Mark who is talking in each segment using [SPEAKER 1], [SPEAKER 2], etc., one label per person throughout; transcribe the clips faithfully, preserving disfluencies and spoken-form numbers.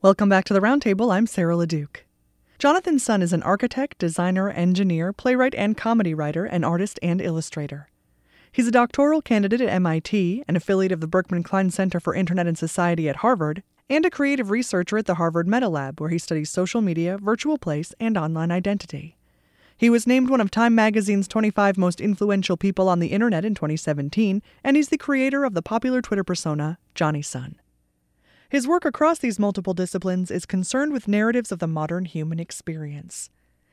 [SPEAKER 1] Welcome back to the Roundtable. I'm Sarah LeDuc. Jonathan Sun is an architect, designer, engineer, playwright, and comedy writer, an artist and illustrator. He's a doctoral candidate at M I T, an affiliate of the Berkman Klein Center for Internet and Society at Harvard, and a creative researcher at the Harvard Meta Lab, where he studies social media, virtual place, and online identity. He was named one of Time Magazine's twenty-five most influential people on the internet in twenty seventeen, and he's the creator of the popular Twitter persona, Johnny Sun. His work across these multiple disciplines is concerned with narratives of the modern human experience.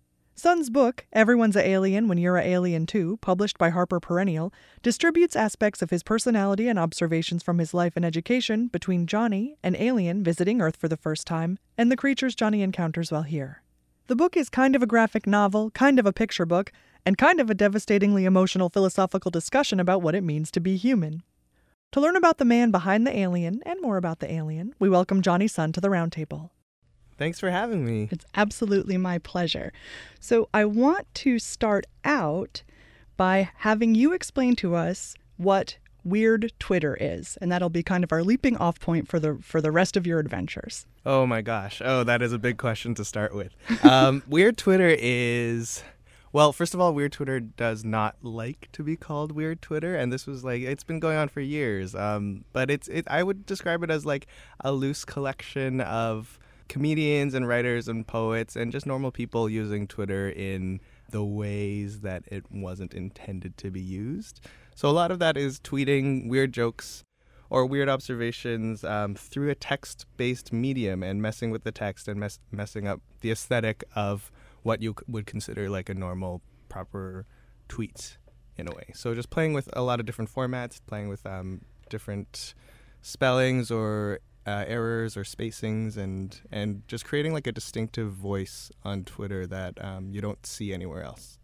[SPEAKER 1] Sun's book, Everyone's a Alien When You're a Alien Too, published by Harper Perennial, distributes aspects of his personality and observations from his life and education between Johnny, an alien visiting Earth for the first time, and the creatures Johnny encounters while here. The book is kind of a graphic novel, kind of a picture book, and kind of a devastatingly emotional philosophical discussion about what it means to be human. To learn about the man behind the alien, and more about the alien, we welcome Johnny Sun to the Roundtable.
[SPEAKER 2] Thanks for having me.
[SPEAKER 1] It's absolutely my pleasure. So I want to start out by having you explain to us what Weird Twitter is, and that'll be kind of our leaping off point for the for the rest of your adventures.
[SPEAKER 2] Oh my gosh. Oh, that is a big question to start with. Um, Weird Twitter is... Well, first of all, Weird Twitter does not like to be called Weird Twitter, and this was like, it's been going on for years. Um, but it's it. I would describe it as like a loose collection of comedians and writers and poets and just normal people using Twitter in the ways that it wasn't intended to be used. So a lot of that is tweeting weird jokes or weird observations um, through a text-based medium and messing with the text and mess- messing up the aesthetic of what you would consider like a normal, proper tweet in a way. So just playing with a lot of different formats, playing with um, different spellings or uh, errors or spacings, and, and just creating like a distinctive voice on Twitter that um, you don't see anywhere else.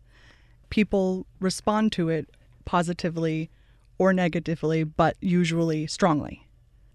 [SPEAKER 1] People respond to it positively or negatively, but usually strongly.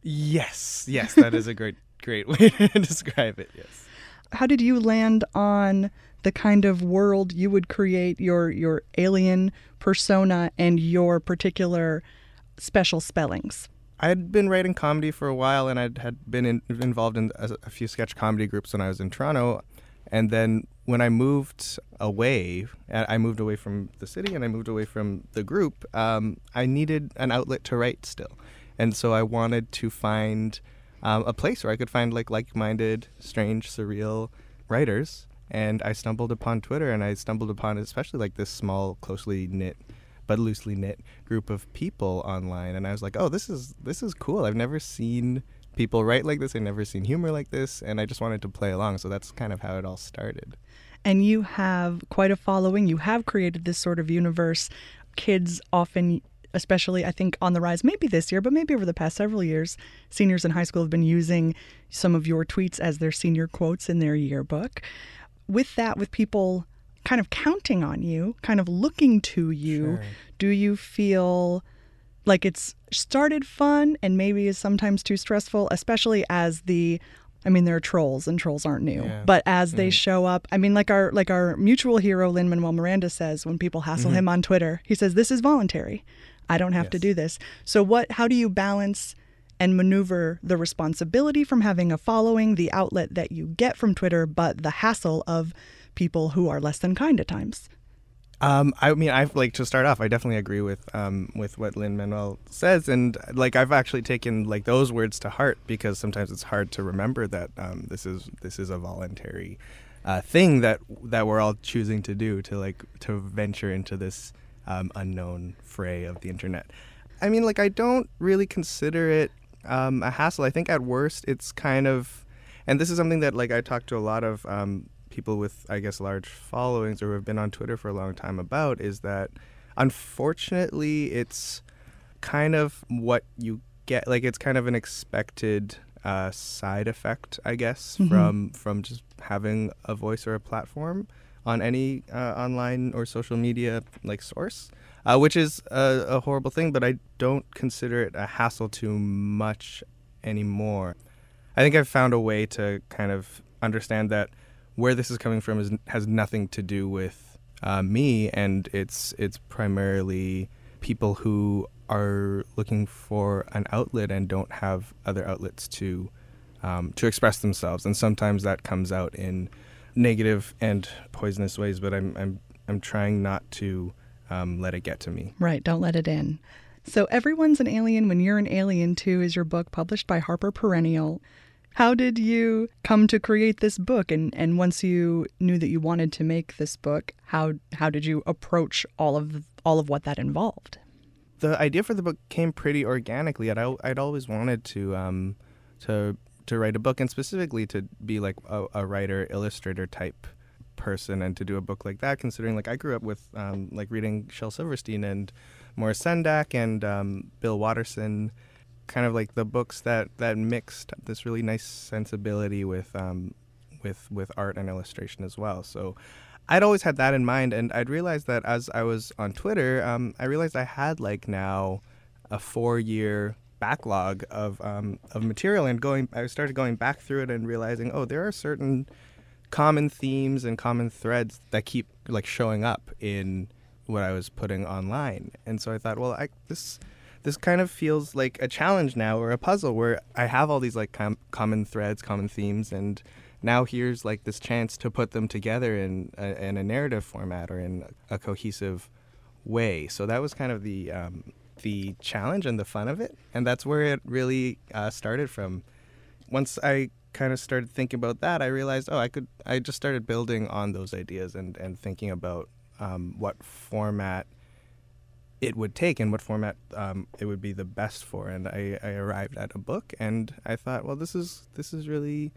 [SPEAKER 2] Yes, yes, that is a great, great way to describe it, yes.
[SPEAKER 1] How did you land on the kind of world you would create, your your alien persona and your particular special spellings?
[SPEAKER 2] I had been writing comedy for a while, and I had been in, involved in a, a few sketch comedy groups when I was in Toronto. And then when I moved away, I moved away from the city and I moved away from the group, um, I needed an outlet to write still. And so I wanted to find um, a place where I could find like like-minded, strange, surreal writers. And I stumbled upon Twitter, and I stumbled upon especially like this small, closely knit, but loosely knit group of people online. And I was like, oh, this is this is cool. I've never seen people write like this. I've never seen humor like this. And I just wanted to play along. So that's kind of how it all started.
[SPEAKER 1] And you have quite a following. You have created this sort of universe. Kids often, especially I think on the rise, maybe this year, but maybe over the past several years, seniors in high school have been using some of your tweets as their senior quotes in their yearbook. With that, with people kind of counting on you, kind of looking to you,
[SPEAKER 2] Sure.
[SPEAKER 1] Do you feel like it's started fun and maybe is sometimes too stressful, especially as the, I mean, there are trolls and trolls aren't new,
[SPEAKER 2] Yeah.
[SPEAKER 1] but as they
[SPEAKER 2] Mm.
[SPEAKER 1] show up, I mean, like our like our mutual hero, Lin-Manuel Miranda says, when people hassle
[SPEAKER 2] Mm-hmm.
[SPEAKER 1] him on Twitter, he says, this is voluntary. I don't have to
[SPEAKER 2] Yes.
[SPEAKER 1] do this. So what? How do you balance and maneuver the responsibility from having a following, the outlet that you get from Twitter, but the hassle of people who are less than kind at times?
[SPEAKER 2] Um, I mean, I like to start off. I definitely agree with um with what Lin-Manuel says, and like I've actually taken like those words to heart because sometimes it's hard to remember that um this is this is a voluntary uh, thing that that we're all choosing to do to like to venture into this um, unknown fray of the internet. I mean, like I don't really consider it um, a hassle. I think at worst it's kind of, and this is something that like I talk to a lot of um. people with, I guess, large followings or who have been on Twitter for a long time about, is that unfortunately it's kind of what you get, like it's kind of an expected uh, side effect, I guess, mm-hmm. from from just having a voice or a platform on any uh, online or social media like source, uh, which is a, a horrible thing, but I don't consider it a hassle too much anymore. I think I've found a way to kind of understand that where this is coming from is has nothing to do with uh, me, and it's it's primarily people who are looking for an outlet and don't have other outlets to um, to express themselves, and sometimes that comes out in negative and poisonous ways. But I'm I'm I'm trying not to um, let it get to me.
[SPEAKER 1] Right, don't let it in. So Everyone's an Alien When You're an Alien Too is your book, published by Harper Perennial. How did you come to create this book? And, and once you knew that you wanted to make this book, how how did you approach all of all of what that involved?
[SPEAKER 2] The idea for the book came pretty organically. I'd, I'd always wanted to um, to to write a book, and specifically to be like a, a writer, illustrator type person, and to do a book like that, considering like I grew up with um, like reading Shel Silverstein and Maurice Sendak and um, Bill Watterson, kind of like the books that, that mixed this really nice sensibility with um, with with art and illustration as well. So I'd always had that in mind, and I'd realized that as I was on Twitter, um, I realized I had like now a four-year backlog of um, of material, and going I started going back through it and realizing, oh, there are certain common themes and common threads that keep like showing up in what I was putting online. And so I thought, well, I, this this kind of feels like a challenge now, or a puzzle, where I have all these like com- common threads, common themes, and now here's like this chance to put them together in a, in a narrative format or in a cohesive way. So that was kind of the um, the challenge and the fun of it, and that's where it really uh, started from. Once I kind of started thinking about that, I realized, oh, I could. I just started building on those ideas and, and thinking about um, what format it would take and what format um, it would be the best for. And I, I arrived at a book, and I thought, well, this is this is really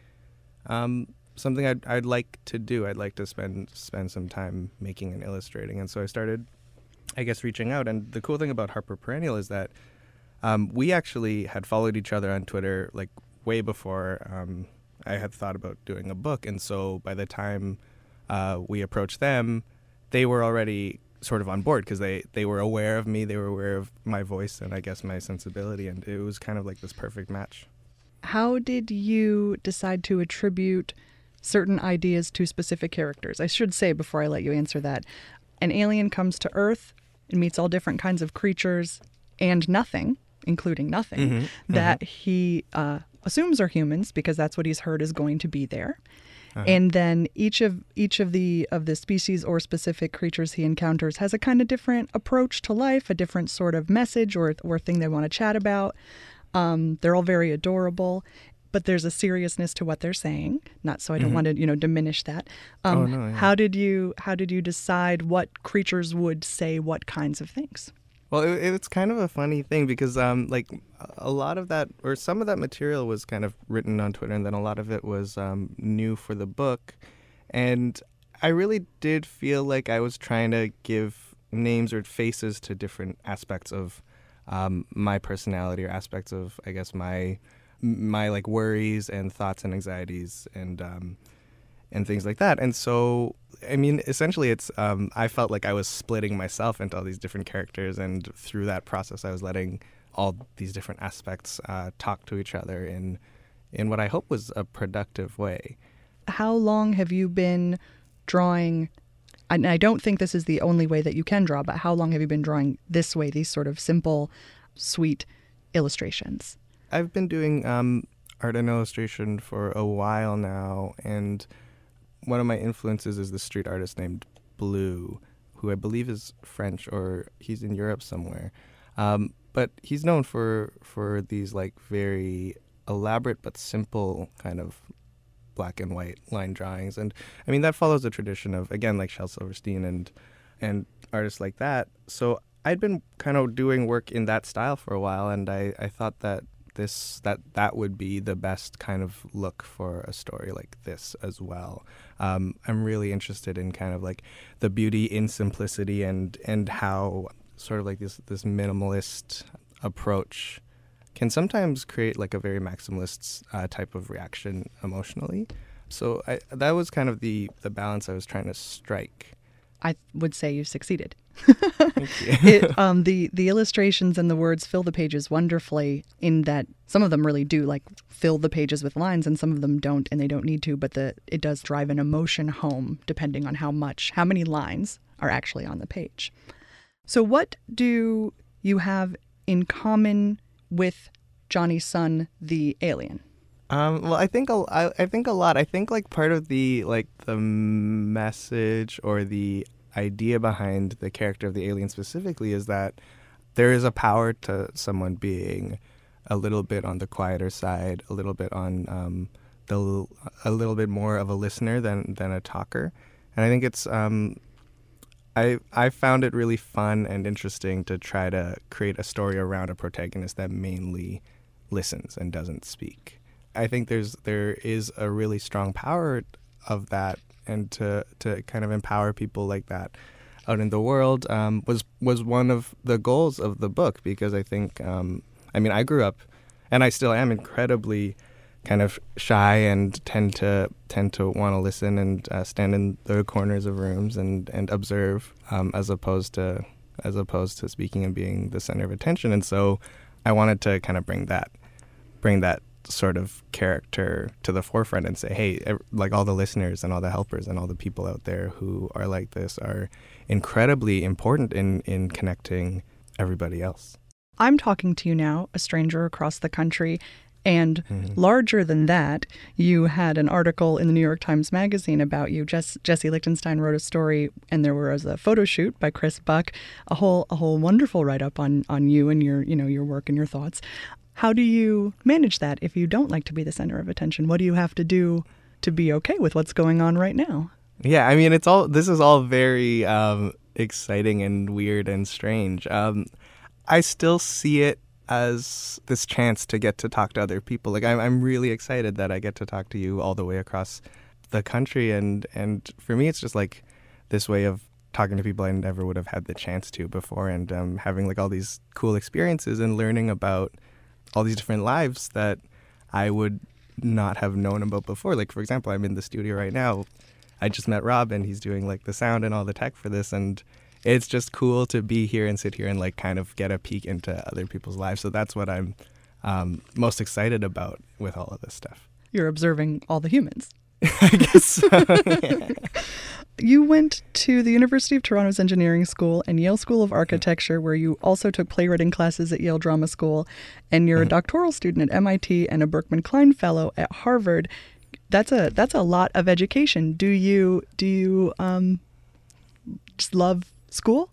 [SPEAKER 2] um, something I'd I'd like to do. I'd like to spend spend some time making and illustrating. And so I started, I guess, reaching out. And the cool thing about Harper Perennial is that um, we actually had followed each other on Twitter like way before um, I had thought about doing a book. And so by the time uh, we approached them, they were already sort of on board, because they, they were aware of me, they were aware of my voice and I guess my sensibility, and it was kind of like this perfect match.
[SPEAKER 1] How did you decide to attribute certain ideas to specific characters? I should say, before I let you answer that, an alien comes to Earth and meets all different kinds of creatures and nothing, including nothing, mm-hmm. that mm-hmm. he uh, assumes are humans, because that's what he's heard is going to be there. Uh-huh. And then each of each of the of the species or specific creatures he encounters has a kind of different approach to life, a different sort of message or or thing they want to chat about. Um, they're all very adorable, but there's a seriousness to what they're saying. Not so I don't mm-hmm. want to you know diminish that. Um,
[SPEAKER 2] oh, no, yeah.
[SPEAKER 1] How did you how did you decide what creatures would say what kinds of things?
[SPEAKER 2] Well, it, it's kind of a funny thing, because um, like a lot of that, or some of that material was kind of written on Twitter, and then a lot of it was um, new for the book. And I really did feel like I was trying to give names or faces to different aspects of um, my personality, or aspects of, I guess, my my like worries and thoughts and anxieties and um, and things like that. And so, I mean, essentially, it's um, I felt like I was splitting myself into all these different characters, and through that process, I was letting all these different aspects uh, talk to each other in in what I hope was a productive way.
[SPEAKER 1] How long have you been drawing? And I don't think this is the only way that you can draw, but how long have you been drawing this way, these sort of simple, sweet illustrations?
[SPEAKER 2] I've been doing um, art and illustration for a while now, and one of my influences is this street artist named Blue, who I believe is French, or he's in Europe somewhere. Um, but he's known for for these like very elaborate but simple kind of black and white line drawings. And I mean, that follows the tradition of, again, like Shel Silverstein and and artists like that. So I'd been kind of doing work in that style for a while, and I, I thought that this that that would be the best kind of look for a story like this as well. Um, I'm really interested in kind of like the beauty in simplicity, and and how sort of like this this minimalist approach can sometimes create like a very maximalist uh, type of reaction emotionally. So I, that was kind of the the balance I was trying to strike.
[SPEAKER 1] I would say you succeeded.
[SPEAKER 2] Thank you.
[SPEAKER 1] it, um, the, the illustrations and the words fill the pages wonderfully, in that some of them really do like fill the pages with lines, and some of them don't, and they don't need to, but the it does drive an emotion home depending on how much, how many lines are actually on the page. So what do you have in common with Johnny Sun, the alien?
[SPEAKER 2] Um, well, I think a, I, I think a lot. I think like part of the like the message or the idea behind the character of the alien specifically is that there is a power to someone being a little bit on the quieter side, a little bit on um, the a little bit more of a listener than than a talker, and I think it's um, I I found it really fun and interesting to try to create a story around a protagonist that mainly listens and doesn't speak. I think there's there is a really strong power of that, and to to kind of empower people like that out in the world um, was was one of the goals of the book, because I think um, I mean I grew up, and I still am incredibly kind of shy and tend to tend to want to listen and uh, stand in the corners of rooms and and observe um, as opposed to as opposed to speaking and being the center of attention. And so I wanted to kind of bring that bring that sort of character to the forefront and say, hey, ev- like all the listeners and all the helpers and all the people out there who are like this are incredibly important in, in connecting everybody else.
[SPEAKER 1] I'm talking to you now, a stranger across the country, and mm-hmm. larger than that, you had an article in the New York Times Magazine about you. Jess, Jesse Lichtenstein wrote a story, and there was a photo shoot by Chris Buck, a whole a whole wonderful write-up on on you and your you know your work and your thoughts. How do you manage that if you don't like to be the center of attention? What do you have to do to be okay with what's going on right now?
[SPEAKER 2] Yeah, I mean, it's all this is all very um, exciting and weird and strange. Um, I still see it as this chance to get to talk to other people. Like I'm, I'm really excited that I get to talk to you all the way across the country, and and for me, it's just like this way of talking to people I never would have had the chance to before, and um, having like all these cool experiences and learning about all these different lives that I would not have known about before. Like, for example, I'm in the studio right now. I just met Rob, and he's doing like the sound and all the tech for this, and it's just cool to be here and sit here and like kind of get a peek into other people's lives. So that's what I'm um, most excited about with all of this stuff.
[SPEAKER 1] You're observing all the humans.
[SPEAKER 2] I guess so. Yeah.
[SPEAKER 1] You went to the University of Toronto's Engineering School and Yale School of Architecture, where you also took playwriting classes at Yale Drama School, and you're mm-hmm. a doctoral student at M I T and a Berkman Klein Fellow at Harvard. That's a that's a lot of education. Do you do you um, just love school?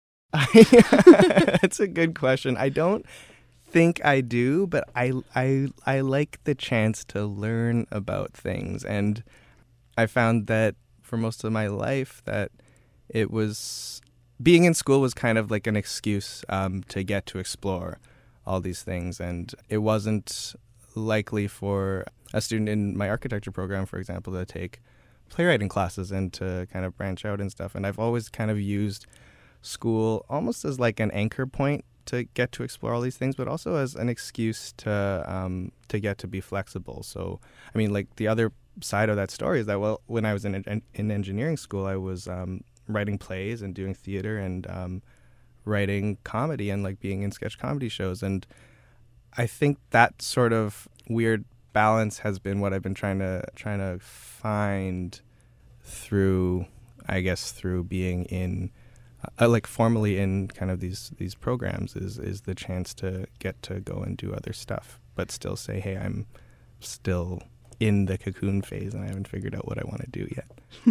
[SPEAKER 2] That's a good question. I don't think I do, but I I I like the chance to learn about things, and I found that for most of my life that it was being in school was kind of like an excuse um, to get to explore all these things, and it wasn't likely for a student in my architecture program, for example, to take playwriting classes and to kind of branch out and stuff. And I've always kind of used school almost as like an anchor point to get to explore all these things, but also as an excuse to um, to get to be flexible. So, I mean, like the other side of that story is that, well, when I was in in engineering school, I was um, writing plays and doing theater and um, writing comedy and like being in sketch comedy shows. And I think that sort of weird balance has been what I've been trying to trying to find through, I guess, through being in uh, like formally in kind of these these programs is is the chance to get to go and do other stuff, but still say, hey, I'm still in the cocoon phase and I haven't figured out what I want to do yet.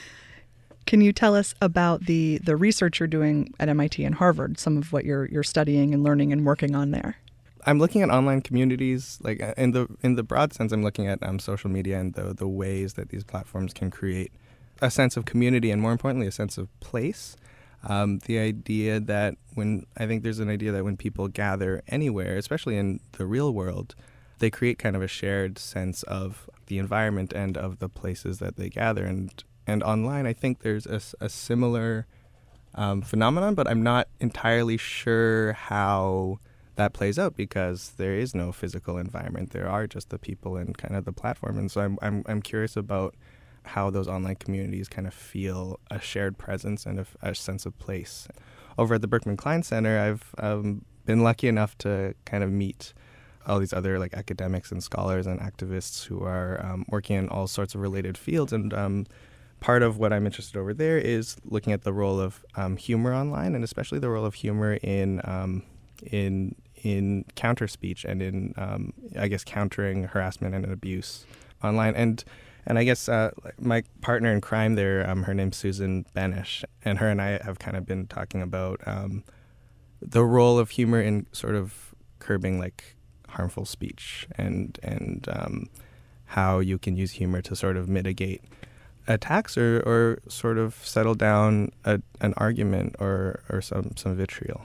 [SPEAKER 1] Can you tell us about the the research you're doing at M I T and Harvard, some of what you're you're studying and learning and working on there?
[SPEAKER 2] I'm looking at online communities, like in the in the broad sense. I'm looking at um, social media and the the ways that these platforms can create a sense of community and, more importantly, a sense of place. Um, the idea that when I think there's an idea that when people gather anywhere, especially in the real world, they create kind of a shared sense of the environment and of the places that they gather. And and online, I think there's a, a similar um, phenomenon, but I'm not entirely sure how that plays out because there is no physical environment. There are just the people and kind of the platform. And so I'm I'm, I'm curious about how those online communities kind of feel a shared presence and a, a sense of place. Over at the Berkman Klein Center, I've um, been lucky enough to kind of meet all these other like academics and scholars and activists who are um, working in all sorts of related fields. And um, part of what I'm interested over there is looking at the role of um, humor online, and especially the role of humor in um, in in counter speech and in um, I guess countering harassment and abuse online. And and I guess uh, my partner in crime there, um, her name's Susan Benish, and her and I have kind of been talking about um, the role of humor in sort of curbing like harmful speech and and um, how you can use humor to sort of mitigate attacks or, or sort of settle down a, an argument or, or some, some vitriol.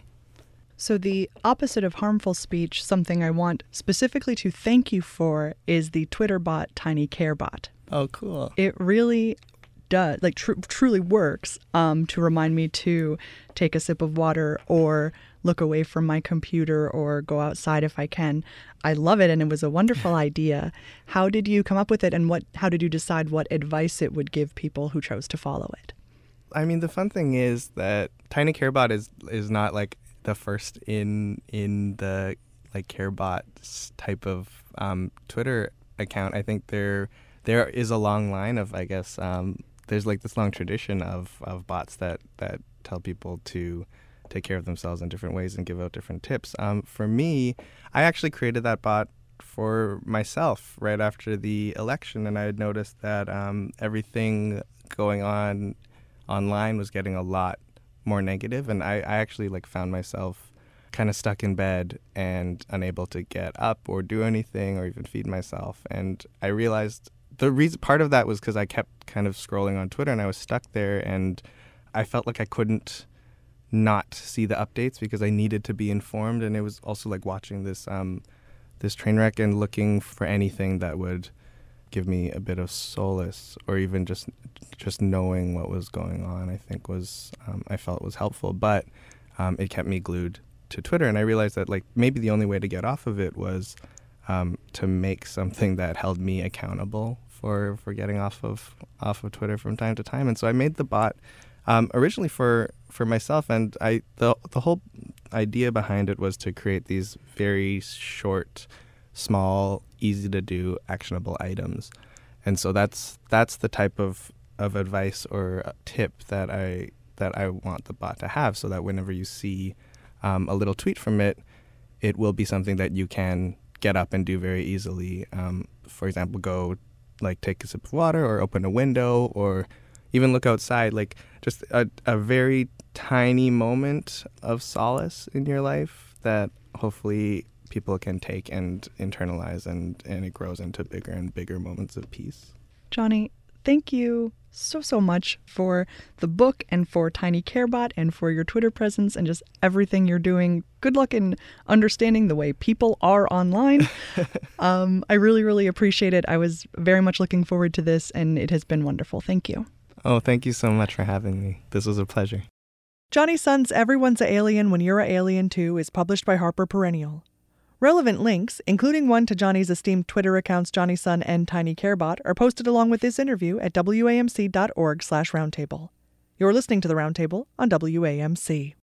[SPEAKER 1] So the opposite of harmful speech, something I want specifically to thank you for, is the Twitter bot TinyCareBot.
[SPEAKER 2] Oh, cool.
[SPEAKER 1] It really does, like tr- truly works um, to remind me to take a sip of water or look away from my computer or go outside if I can. I love it, and it was a wonderful idea. How did you come up with it, and what? How did you decide what advice it would give people who chose to follow it?
[SPEAKER 2] I mean, the fun thing is that TinyCareBot is is not like the first in in the like CareBot type of um, Twitter account. I think there there is a long line of, I guess, um, there's like this long tradition of, of bots that, that tell people to take care of themselves in different ways and give out different tips. Um, for me, I actually created that bot for myself right after the election, and I had noticed that um, everything going on online was getting a lot more negative, and I, I actually like found myself kind of stuck in bed and unable to get up or do anything or even feed myself. And I realized the reason part of that was because I kept kind of scrolling on Twitter and I was stuck there, and I felt like I couldn't not see the updates because I needed to be informed. And it was also like watching this um, this train wreck and looking for anything that would give me a bit of solace, or even just just knowing what was going on, I think was um, I felt was helpful. But um, it kept me glued to Twitter, and I realized that like maybe the only way to get off of it was um, to make something that held me accountable for, for getting off of off of Twitter from time to time. And so I made the bot um, originally for for myself, and I the the whole idea behind it was to create these very short, small, easy to do, actionable items. And so that's that's the type of, of advice or tip that I that I want the bot to have, so that whenever you see um, a little tweet from it, it will be something that you can get up and do very easily. Um, for example, go like take a sip of water or open a window or even look outside, like just a, a very tiny moment of solace in your life that hopefully people can take and internalize, and, and it grows into bigger and bigger moments of peace.
[SPEAKER 1] Johnny, thank you so, so much for the book and for TinyCareBot and for your Twitter presence and just everything you're doing. Good luck in understanding the way people are online. um, I really, really appreciate it. I was very much looking forward to this, and it has been wonderful. Thank you.
[SPEAKER 2] Oh, thank you so much for having me. This was a pleasure.
[SPEAKER 1] Johnny Sun's Everyone's a Alien When You're a Alien Too is published by Harper Perennial. Relevant links, including one to Johnny's esteemed Twitter accounts Johnny Sun and TinyCareBot, are posted along with this interview at W A M C dot org slash roundtable. You're listening to The Roundtable on W A M C.